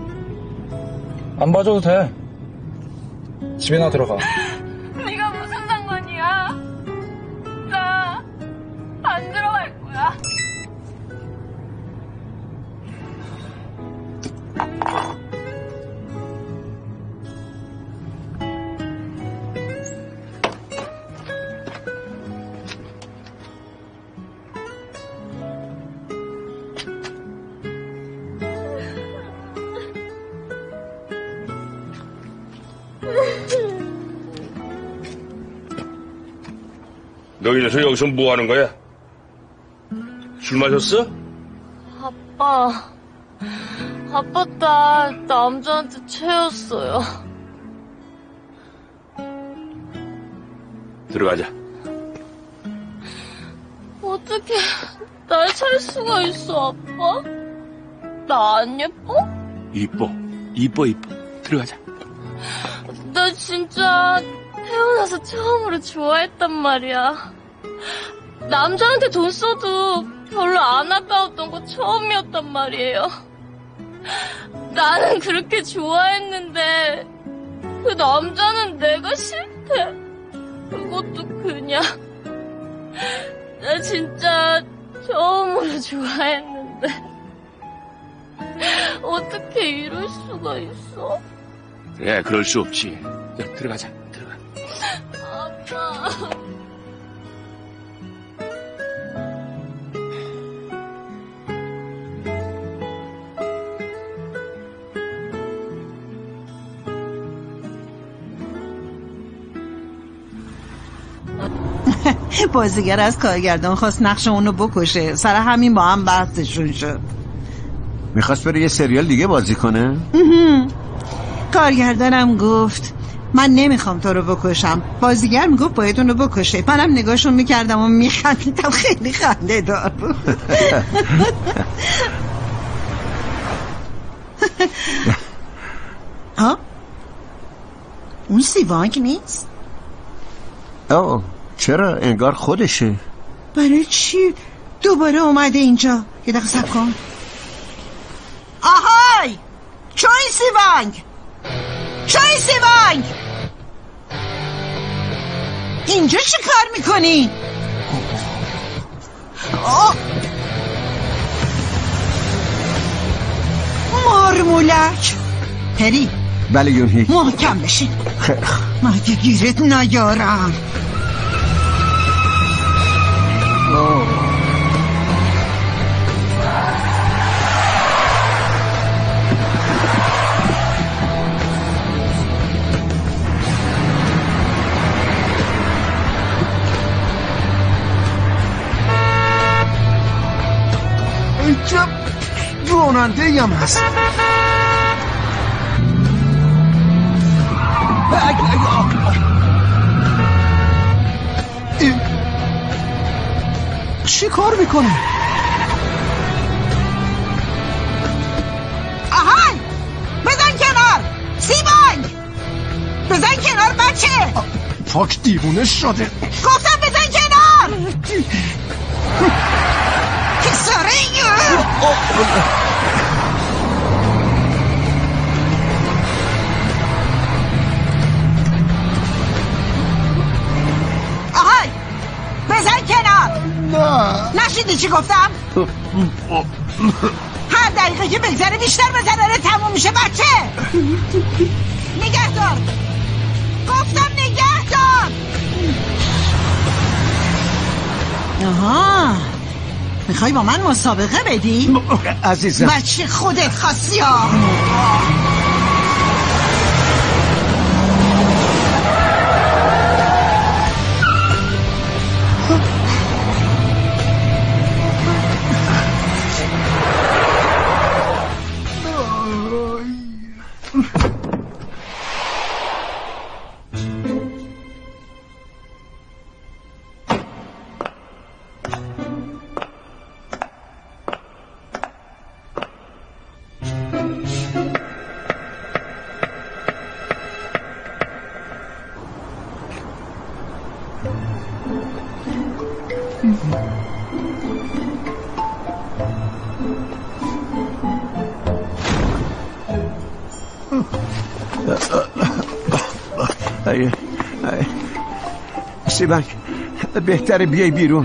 안 봐줘도 돼. 집에나 들어가. 네가 무슨 상관이야? 나 안 들어갈 거야. 너 이 녀석 여기서 뭐 하는 거야? 술 마셨어? 아빠 딸 남자한테 채였어요. 들어가자. 어떻게 날 찰 수가 있어, 아빠? 나 안 예뻐? 이뻐. 들어가자. 나 진짜 태어나서 처음으로 좋아했단 말이야. 남자한테 돈 써도 별로 안 아까웠던 거 처음이었단 말이에요. 나는 그렇게 좋아했는데 그 남자는 내가 싫대. 그것도 그냥. 나 진짜 처음으로 좋아했는데 어떻게 이럴 수가 있어? 그래, 그럴 수 없지. 야, 들어가자. 아빠. بازیگر از کارگردان خواست نقش اونو بکشه. سر همین با هم بحثشون شد. میخواست بره یه سریال دیگه بازی کنه؟ کارگردانم گفت من نمیخوام تو رو بکشم. بازیگر میگفت باید اونو بکشه. منم نگاهشون میکردم و میخندیدم. خیلی خنده دار بود. ها؟ اون سیوانک نیست؟ چرا؟ انگار خودشه. برای چی دوباره اومده اینجا؟ یه دقیقه صبر کن. آهای! چوی سیوانک! چوی سیوانک! اینجا چی کار میکنی؟ مارمولک. پری بله یونهی محکم بشین. مگه گیرت نیارم. چه راننده ای هم هست. چی کار میکنه؟ آهای! بزن کنار! سیبانگ! بزن کنار بچه! پاک دیوونه شده. گفتم بزن کنار! کساره آهای! بزن کنار! نه نشیدی چی گفتم؟ هر دقیقه که بگذره بیشتر بزنه تموم میشه بچه. نگه دار. گفتم نگه دار. آها، میخوای با من مسابقه بدی؟ عزیزم بچه خودت خواستی ها. سیبک بهتره بیای بیرون.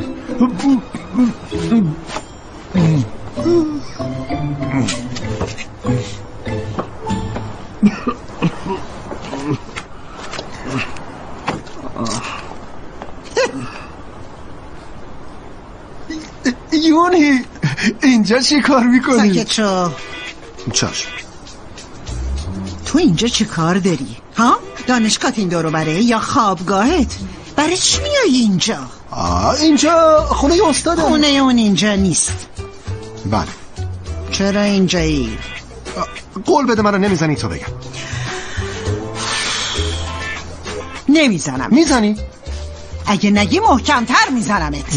یونی اینجا چی کار میکنی؟ ساکت شو. چشم. تو اینجا چی کار داری؟ ها؟ دانشگاهت این دورو بره یا خوابگاهت؟ برای چی میایی اینجا؟ اینجا خونه استاده. خونه اون اینجا نیست. بله. چرا اینجایی؟ قول بده منو نمیزنی تو بگم. نمیزنم. میزنی؟ اگه نگی محکمتر میزنمت.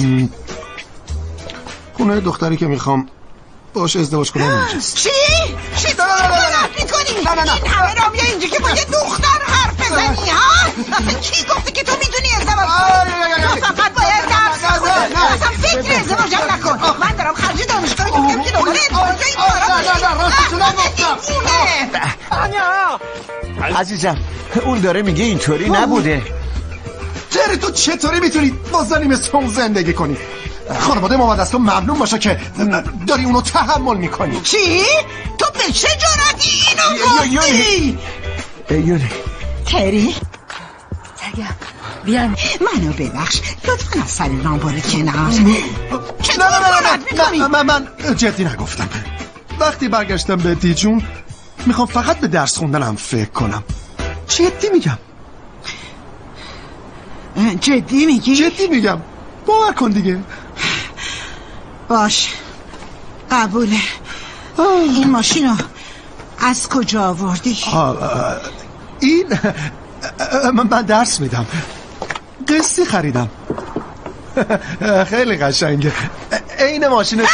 خونه دختری که میخوام باش ازدواج کنم اینجاست. چی؟ چی دارت میکنی؟ نه. این همه را بیا اینجا که با یه دختر حرف بزنی ها؟ اصلا کی گفته که تو میدونی ازدواج کنی؟ تو فقط باید درس بخونی. اصلا فکر ازدواج هم نکن. من دارم خرج دانشگاهی میگم که دوباره ازدواج این کارا عزیزم اون داره میگه اینطوری نبوده. تری تو چطوری میتونی با زنی مثل اون زندگی کنی؟ خانواده ما باید از تو ممنون باشه که داری اونو تحمل میکنی. چی؟ تو به چه جرأتی اینو گفتی؟ یونی تری؟ 자기야 미안. منو ببخش لطفا از سر رام برو کنار. نه من جدی نگفتم. وقتی برگشتم به دیجون میخوام فقط به درس خوندنم فکر کنم. جدی میگم. جدی میگی؟ جدی میگم. باور کن دیگه. باش قبوله. این ماشینو از کجا آوردی؟ این من درس میدم. قسطی خریدم. خیلی قشنگه. عین ماشین تو.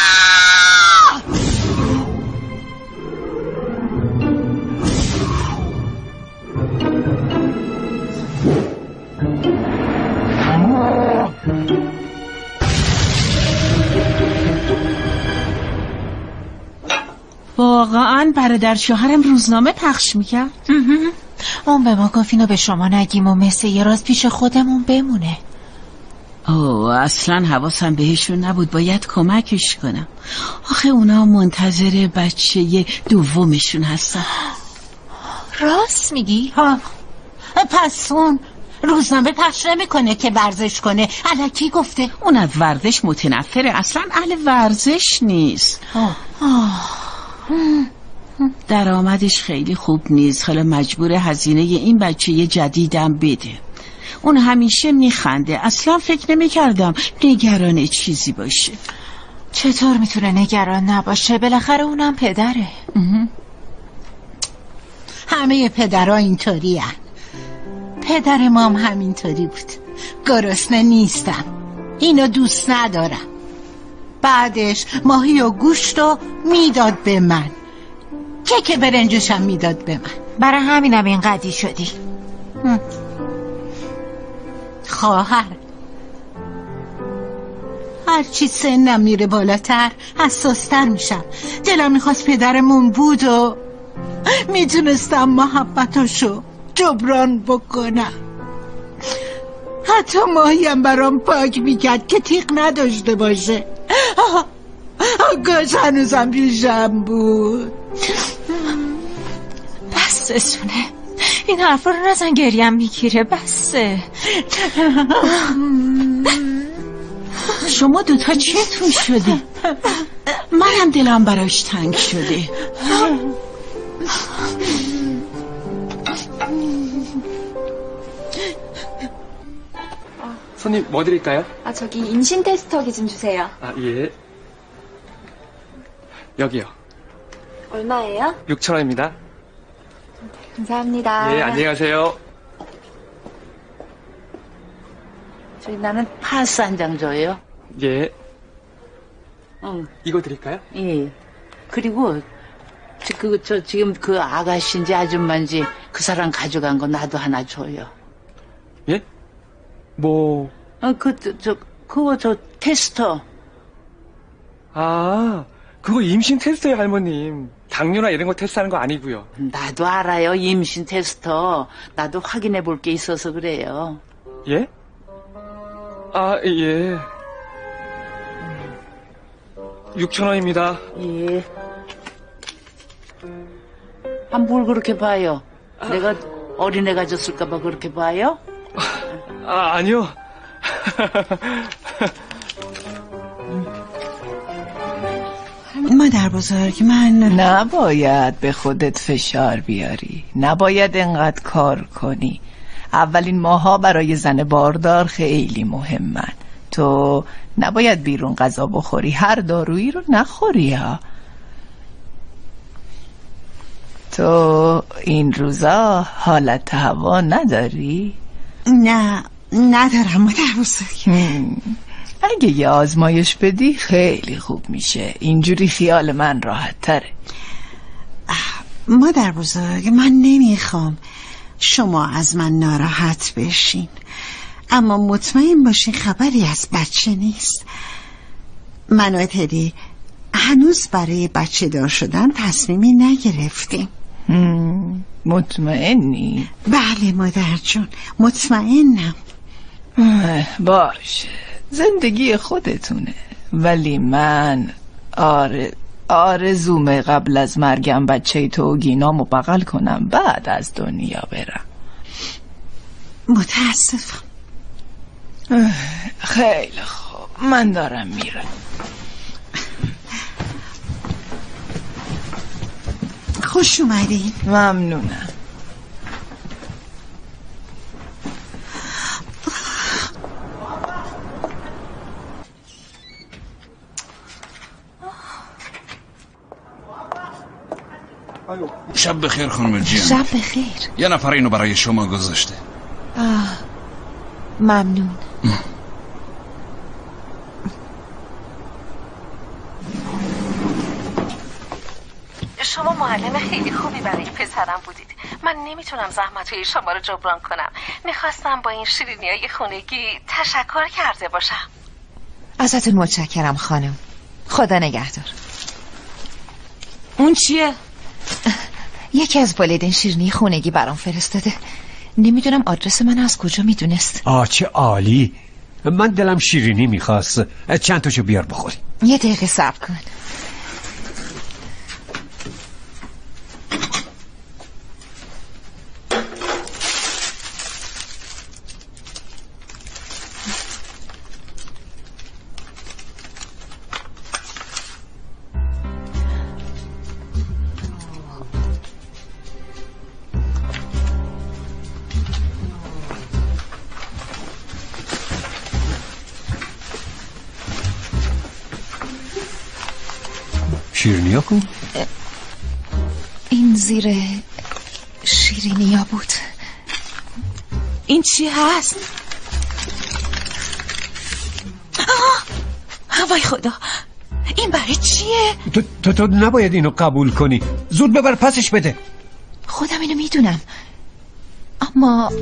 واقعا برادر شوهرم روزنامه پخش میکرد؟ اون به ما گفت اینو به شما نگیم و مثل یه راز پیش خودمون بمونه. اصلا حواسم بهشون نبود. باید کمکش کنم. آخه اونا منتظر بچه دومشون هستن. راست میگی؟ پس اون روزنامه پخش نمیکنه که ورزش کنه. الکی گفته. اون از ورزش متنفره. اصلا اهل ورزش نیست. درآمدش خیلی خوب نیست. حالا مجبور هزینه این بچه جدیدم بده. اون همیشه میخنده. اصلا فکر نمیکردم نگران چیزی باشه. چطور میتونه نگران نباشه؟ بالاخره اونم پدره. همه پدرها اینطوری هن. پدر مام همینطوری بود. گرسنه نیستم، اینو دوست ندارم. بعدش ماهی و گوشت رو میداد به من، کیک برنجشم میداد به من. برای همینم این قدی شدی. خواهر، هرچی سنم میره بالاتر حساستر میشم. دلم میخواست پدرمون بود و میتونستم محبتاشو جبران بکنم. حتی ماهیم برام پاک میکرد که تیغ نداشته باشه. کاش هنوزم پیشم بود. بسته این حرفا رو نزن، گریم میگیره. بسه. شما دوتا چتون شده؟ منم دلم براش تنگ شده. 손님 뭐 드릴까요? 아, 저기 임신 테스터기 좀 주세요. 아, 예. 여기요. 얼마예요? 6,000원입니다. 감사합니다. 예, 안녕히 가세요. 저희 나는 파스 한 장 줘요. 예. 응. 이거 드릴까요? 예. 그리고 지금 그 아가씨인지 아줌마인지 그 사람 가져간 거 나도 하나 줘요. 예? 뭐? 그거 테스터. 아, 그거 임신 테스트예요, 할머님. 당뇨나 이런 거 테스트하는 거 아니고요. 나도 알아요, 임신 테스터. 나도 확인해 볼 게 있어서 그래요. 예? 아, 예. 6,000원입니다. 예. 아, 뭘 그렇게 봐요? 내가 어린애가 줬을까봐 그렇게 봐요? 아, 아니요. مادر بزرگ من نباید به خودت فشار بیاری، نباید انقدر کار کنی. اولین ماها برای زن باردار خیلی مهمن. تو نباید بیرون غذا بخوری، هر دارویی رو نخوری ها. تو این روزا حالت هوا نداری؟ نه ندارم مادر بزرگ. اگه یه آزمایش بدی خیلی خوب میشه، اینجوری خیال من راحت تره. مادر بزرگ من نمیخوام شما از من ناراحت بشین، اما مطمئن باشین خبری از بچه نیست. من و تدی هنوز برای بچه دار شدن تصمیمی نگرفتیم. مطمئنی؟ بله مادر جون مطمئنم. باشه زندگی خودتونه، ولی من آرزومه قبل از مرگم بچه تو و گینامو بغل کنم بعد از دنیا برم. متاسفم. خیلی خوب من دارم میرم. خوش اومدین. ممنونم. شب بخیر خانم جیان. شب بخیر. یه نفر اینو برای شما گذاشته. ممنون. شما معلم خیلی خوبی برای پسرم بودید. من نمیتونم زحمتهای شما رو جبران کنم. میخواستم با این شیرینیای خونگی تشکر کرده باشم. ازتون متشکرم خانم. خدا نگهدار. اون چیه؟ یکی از والدین شیرینی خونگی برام فرستاده. نمیدونم آدرس من از کجا میدونست. چه عالی. من دلم شیرینی میخواست. چند تاشو بیار بخوری. یه دقیقه صبر کن. شیرینیا کن. این زیر شیرینیا بود. این چی هست؟ وای خدا، این برای چیه؟ تو نباید اینو قبول کنی. زود ببر پسش بده. خودم اینو میدونم، اما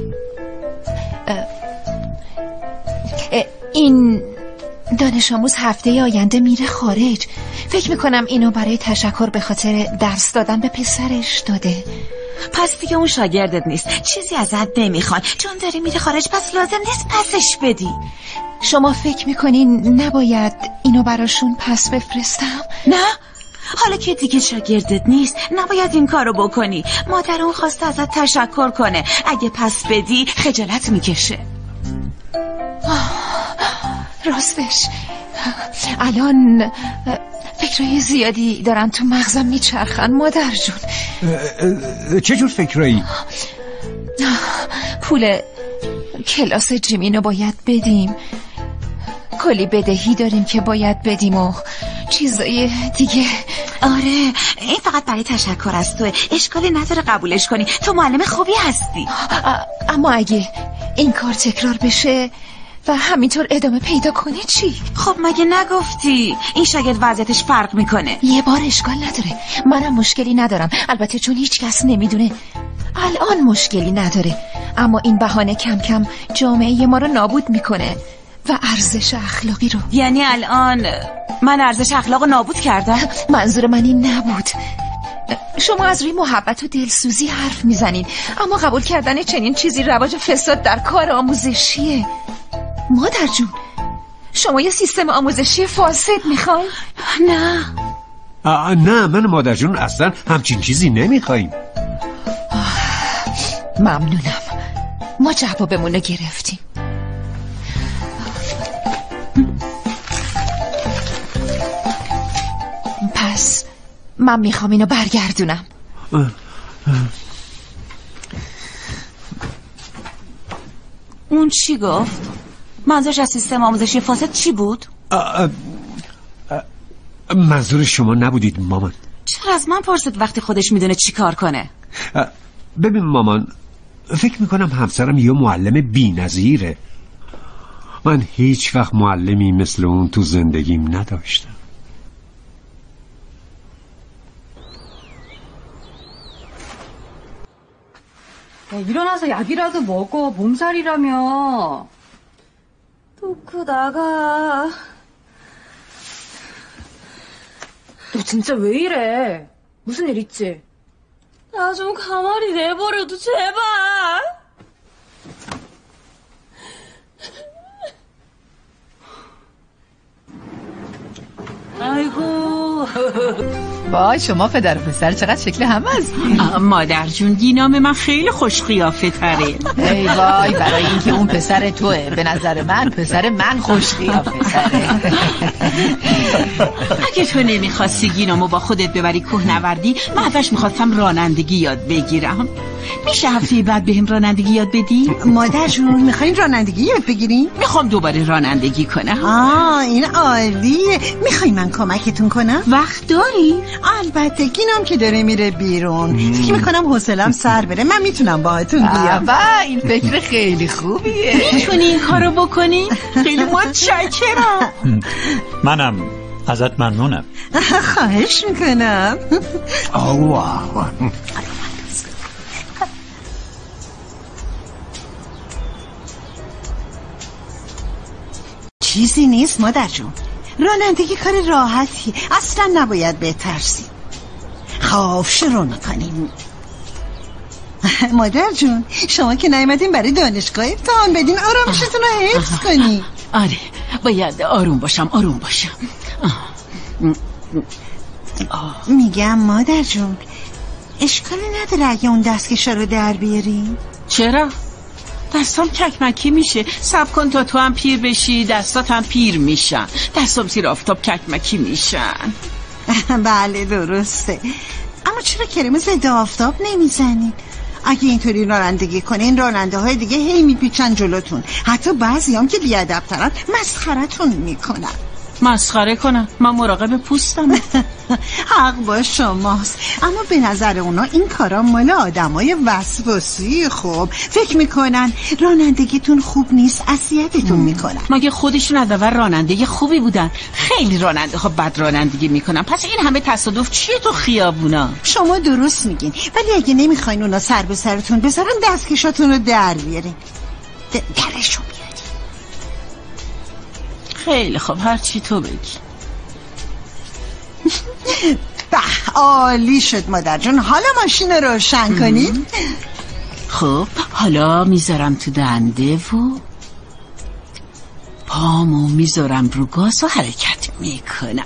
این دانش آموز هفته آینده میره خارج. فکر میکنم اینو برای تشکر به خاطر درس دادن به پسرش داده. پس دیگه اون شاگردت نیست، چیزی ازت نمیخوان. چون داری میره خارج پس لازم نیست پسش بدی. شما فکر میکنین نباید اینو براشون پس بفرستم؟ نه، حالا که دیگه شاگردت نیست نباید این کارو بکنی. مادر اون خواسته ازت تشکر کنه، اگه پس بدی خجالت میکشه. راستش الان فکرهای زیادی دارن تو مغزم میچرخن مادر جون. چه جور فکرایی؟ پول کلاس جیمینو باید بدیم، کلی بدهی داریم که باید بدیم و چیزای دیگه. آره این فقط برای تشکر از توه، اشکالی نداره قبولش کنی، تو معلم خوبی هستی. اما اگه این کار تکرار بشه و همینطور ادامه پیدا کنه چی؟ خب مگه نگفتی این شاگرد وضعیتش فرق میکنه؟ یه بار اشکال نداره، منم مشکلی ندارم، البته چون هیچ کس نمیدونه الان مشکلی نداره، اما این بهانه کم کم جامعه ما رو نابود میکنه و ارزش اخلاقی رو. یعنی الان من ارزش اخلاق رو نابود کردم؟ منظور من این نبود. شما از روی محبت و دلسوزی حرف میزنین، اما قبول کردن چنین چیزی رواج فساد در کار آموزشیه. مادر جون شما یه سیستم آموزشی فاسد میخواین؟ نه من مادر جون اصلا همچین چیزی نمیخوایم. ممنونم، ما جوابمون رو گرفتیم. پس من میخوام اینو برگردونم. اون چی گفت؟ منظورش از سیستم آموزشی فاسد چی بود؟ منظور شما نبودید مامان. چرا از من پرسید وقتی خودش میدونه چی کار کنه؟ ببین مامان، فکر میکنم همسرم یه معلم بی‌نظیره. من هیچ وقت معلمی مثل اون تو زندگیم نداشتم. 야, 일어나서 약이라도 먹어. 몸살이라며. 토크 나가. 너 진짜 왜 이래? 무슨 일 있지? 나 좀 가만히 내버려도 제발. آیگو وای شما پدر و پسر چقدر شکل همه هستین. مادر جون گینام من خیلی خوش قیافه تره. ای وای برای اینکه اون پسر توه، به نظر من پسر من خوش قیافه تره. اگه تو نمیخواستی گینامو با خودت ببری کوهنوردی، من ازش میخواستم رانندگی یاد بگیرم. میشه هفته بعد بهم رانندگی یاد بدی؟ مادر جون میخواین رانندگی یاد بگیرین؟ میخوام دوباره رانندگی کنم. این عالیه. میخوای من کمکتون کنم؟ وقت داری؟ البته گینام که داره میره بیرون. فکر میکنم حوصله‌ام سر بره، من میتونم باهاتون بیام. این فکر خیلی خوبیه. میتونی این کارو بکنی؟ خیلی متشکرم. منم ازت ممنونم. خواهش میکنم. چیزی نیست مادر جون، رانندگی کار راحتی، اصلا نباید بترسی. خواب شروع میکنیم. مادر جون شما که نیومدین برای دانشگاه امتحان بدین، آرامشتون رو حفظ کنی. آره باید آروم باشم. میگم مادر جون اشکالی نداره اگه اون دستکشا رو در بیاری؟ چرا؟ دستام ککمکی میشه. صبر کن تا تو هم پیر بشی دستات هم پیر میشن. دستام زیر آفتاب ککمکی میشن. بله درسته، اما چرا کرم ضد آفتاب نمیزنین؟ اگه اینطوری رانندگی کنین راننده های دیگه هی میپیچن جلوتون، حتی بعضی هم که بیادبترن مسخرتون میکنن. مسخره کنن؟ من مراقب پوستم. حق با شماست، اما به نظر اونا این کارا مال آدمای وسواسی. خب فکر میکنن رانندگیتون خوب نیست، اذیتتون میکنن. مگه خودشون از اول راننده خوبی بودن؟ خیلی راننده ها بد رانندگی میکنن. پس این همه تصادف چیه تو خیابونا؟ شما درست میگین، ولی اگه نمیخواین اونا سر به سرتون بذارن دستکشاتون رو در بیارین. درشون بیارین. خیلی خب هر چی تو بگی. به عالی شد مادر جون. حالا ماشین رو روشن کنید. خب حالا میذارم تو دنده و پامو میذارم رو گاز و حرکت میکنم.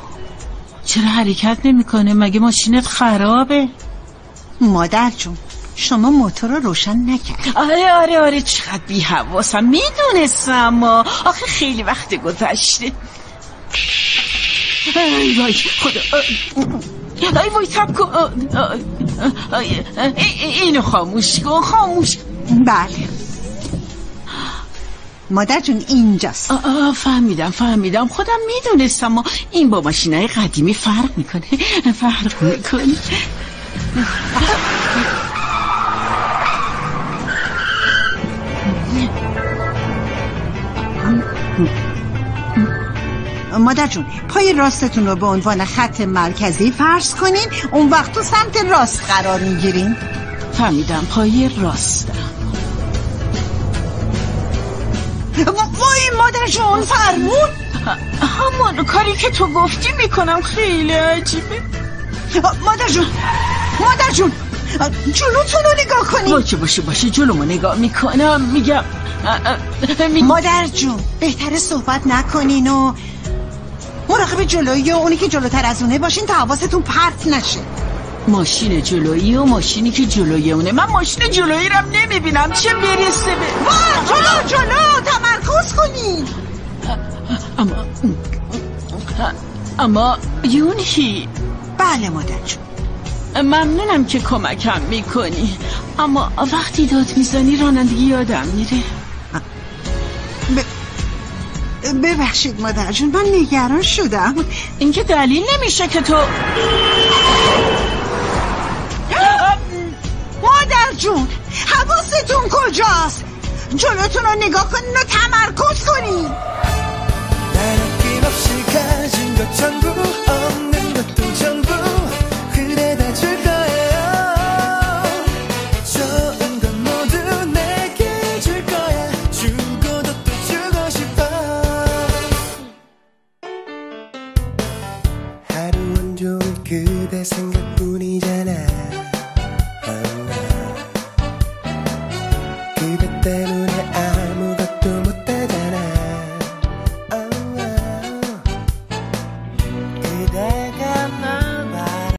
چرا حرکت نمیکنه؟ مگه ماشینت خرابه؟ مادر جون شما موتور رو روشن نکرد. آره چقدر بی حواسم. میدونستم آخه خیلی وقت گذشته. ای وای خدا، ای وای تب کن. اینو خاموش کن. خاموش. بله مادر جون اینجاست. فهمیدم خودم میدونستم. این با ماشینای قدیمی فرق میکنه. مادر جون پای راستتون رو به عنوان خط مرکزی فرض کنین، اون وقت تو سمت راست قرار میگیرین. فهمیدم پای راستم. وای مادر جون فرمون. همون کاری که تو گفتی میکنم. خیلی عجیبه. مادر جون جلوتون رو نگاه کنین. باشه جلومو نگاه میکنم. میگم مادر جون بهتره صحبت نکنین و مراقب جلویی و اونی که جلوتر از اونه باشین تا حواستون پرت نشه. ماشین جلویی و ماشینی که جلوی اونه. من ماشین جلویی رم نمیبینم چه برسه به جلو تمرکز کنین. اما یونهی. بله مادر جون ممنونم که کمکم میکنی، اما وقتی داد میزنی رانندگی یادم میره. ببخشید مادر جون من نگران شدم. این که دلیل نمیشه که تو مادر جون حواستون کجاست؟ جلوتون رو نگاه کنین و تمرکز کنین. 그대 생각뿐이잖아